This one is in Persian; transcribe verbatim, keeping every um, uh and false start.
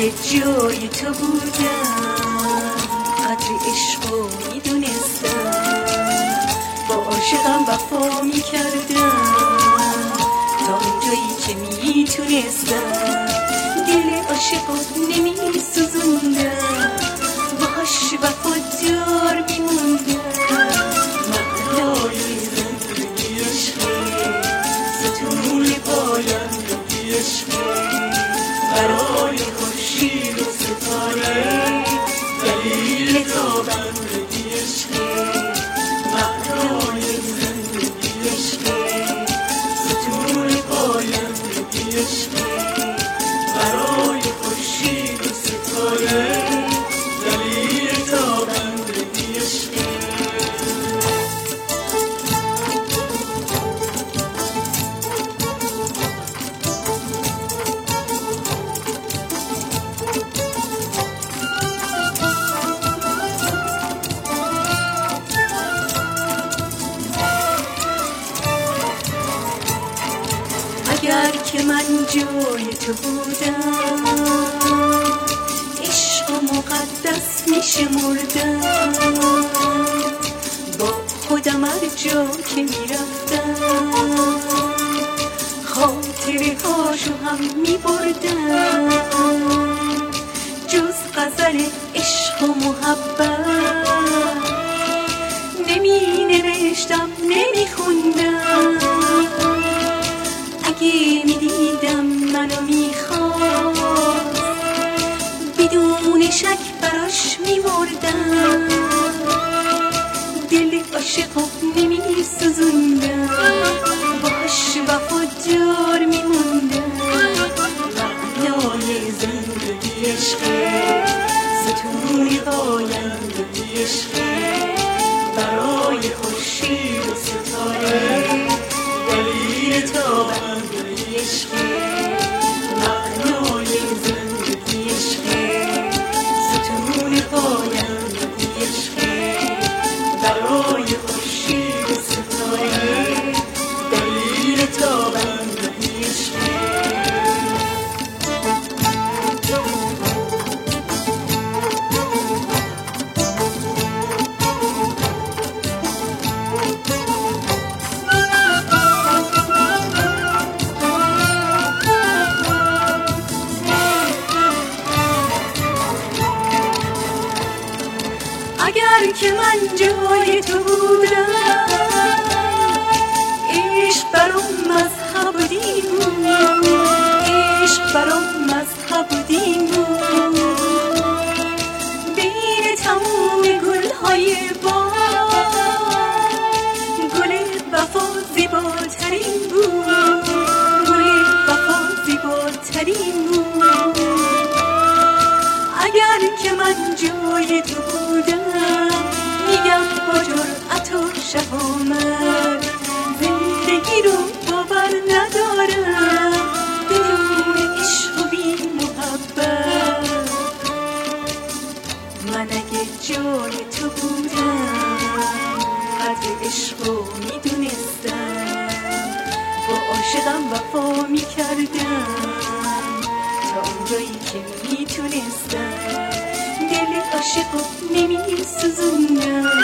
اگه جای تو بودم قدر عشقو میدونستم، با عاشقم وفا میکردم تا اونجایی که میتونستم. دل عاشقو نمیسوزوندم، باهاش وفادار میموندم. معنای زندگی عشقه، ستون پایندگی عشقه، برای خورشید و ستاره دلیل تابندگی عشقه. معنای زندگی عشقه، ستون پایندگی عشقه، برای خورشید و ستاره دلیل تابندگی عشقه. اگر که من جای تو بودم عشق و مقدس میشمردم، با خودم هر جا که میرفتم خاطره هاشو هم میبردم. جز غزل عشق و محبت نمی نوشتم نمی خوندم. اگه میدیدم منو میخواست بدون شک براش میمردم. دل عاشقو نمیسوزوندم، باش وفادار میموندم. معنای زندگی عشقه، ستون پایندگی عشقه، برای خورشید و ستاره دلیل تابندگی عشقه. معنای زندگی عشقه، ستون پایندگی عشقه، برای خورشید و ستاره دلیل تابندگی عشقه. اگر که من جای تو بودم عشق برام مذهب و دین بود، عشق برام مذهب و دین بود. بین تموم گلهای باغ گل وفا زیباترین بود، گل وفا زیباترین بود. اگر که من جای تو بودم میگم با جرأت و شهامت زندگی رو باور ندارم بدون عشق و بی محبت. من اگه جای تو بودم قدر عشق رو میدونستم، با عاشقم وفا میکردم تا اونجایی که میتونستم. دل عاشقو نمیسوزوندم،